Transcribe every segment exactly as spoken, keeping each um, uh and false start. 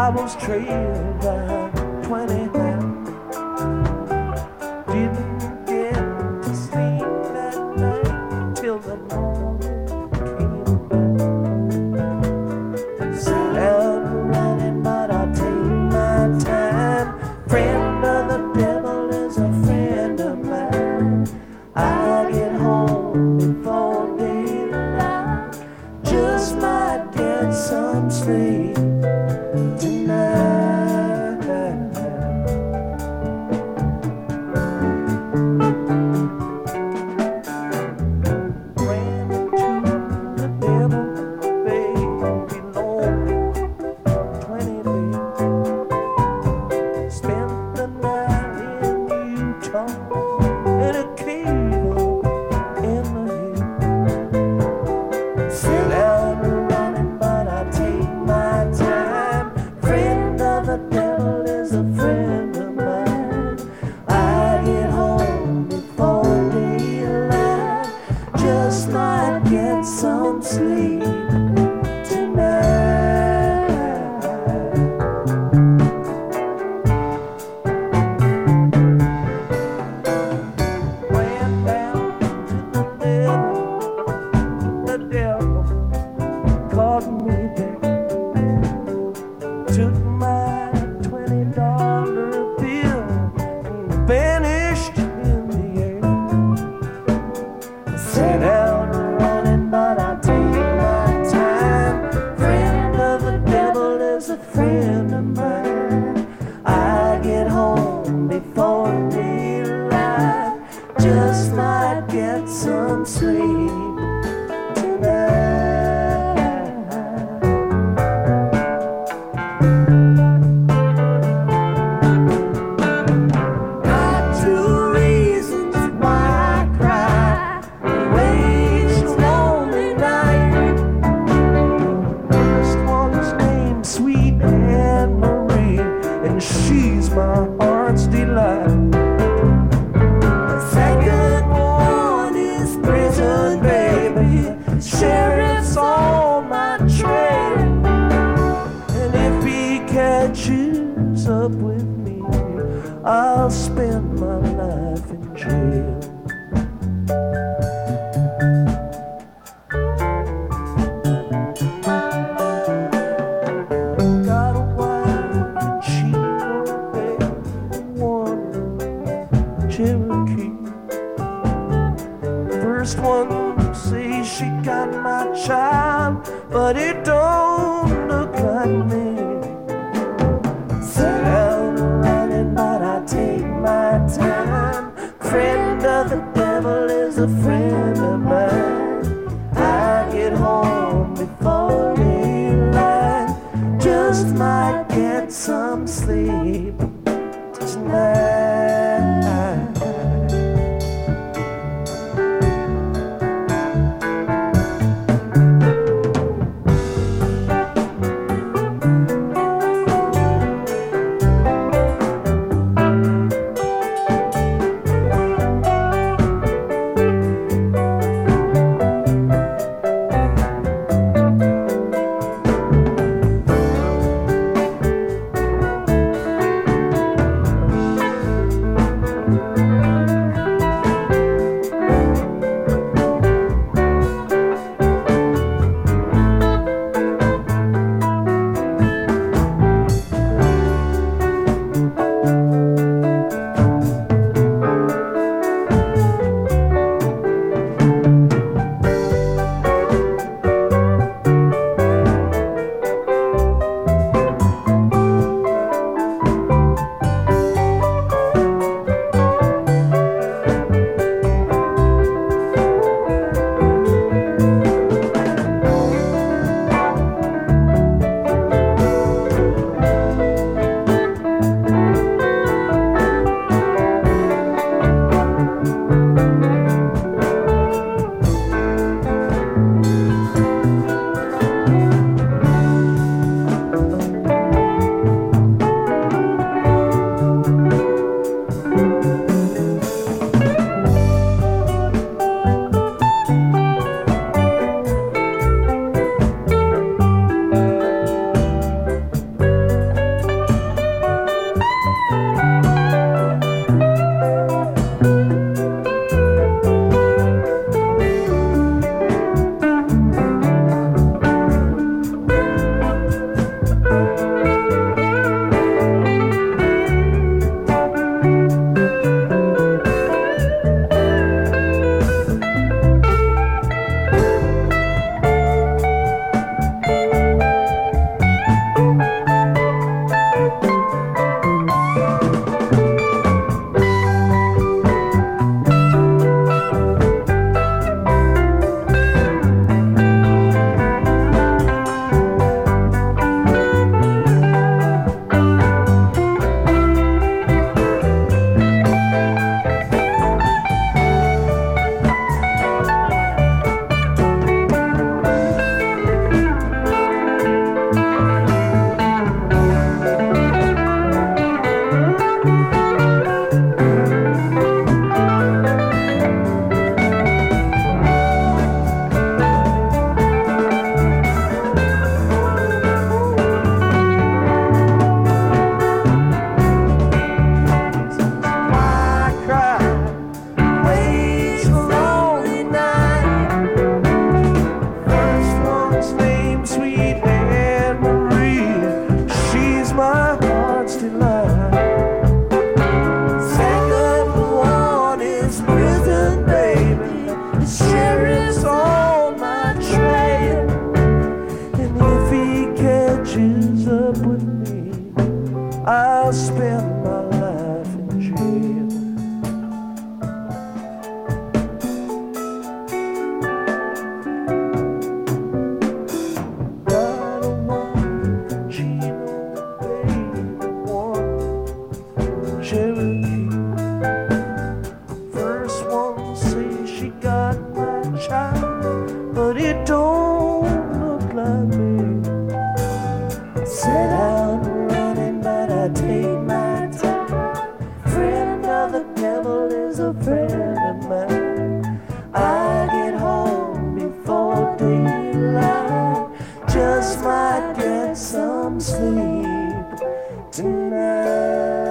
was trailed by twenty pounds. Didn't get to sleep that night till the morning came back. Sat out running, but I'll take my time. Friend of the devil is a friend of mine. I get home before daylight, just might get some sleep tonight. Ran into the devil, baby, lonely, twenty days. Spent the night in Utah in a cave in the hills. Set out running, but I take my time. Friend of the devil is a friend of mine. I get home before daylight, just might get some sleep tonight. Ran down to the devil, the devil caught me there. Took my twenty dollar bill and vanished in the air. Set out running, but I take my time. Friend of the devil is a friend of mine. I get home before daylight, just might get some sleep tonight. Got two reasons why I cry. Wage lonely night. First one's named Sweet Anne Marie, and she's my heart's delight. The second one is prison, baby. Sheriff's on my trail, and if he catches up with me, I'll spend my life in jail. Got a wife and she one Cherokee. First one says she got my child, but it don't look like me. Set out running, but I take my time. Friend of the devil is a friend of mine. I get home before daylight, just might get some sleep tonight. The sheriff's on my trail, and if he catches up with me, I'll spend my life in jail. Got a wife, Gino, baby, one Cherokee. First one say she got my child, but it don't look like me. Set out running, but I take my time. Friend of the devil is a friend of mine. I get home before daylight, just might get some sleep tonight.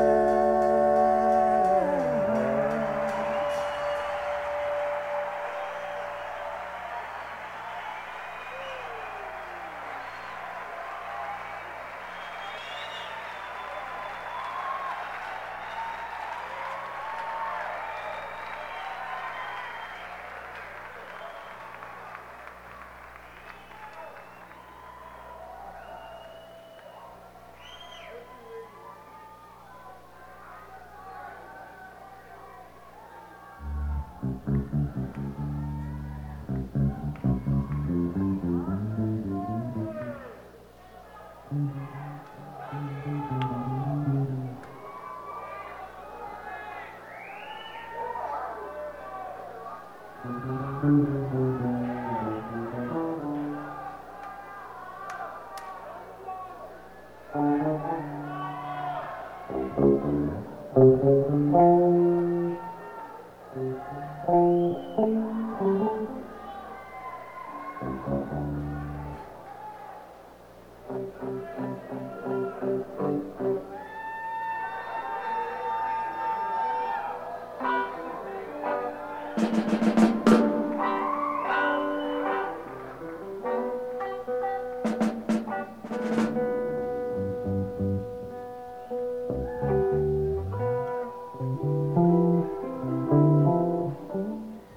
Thank you.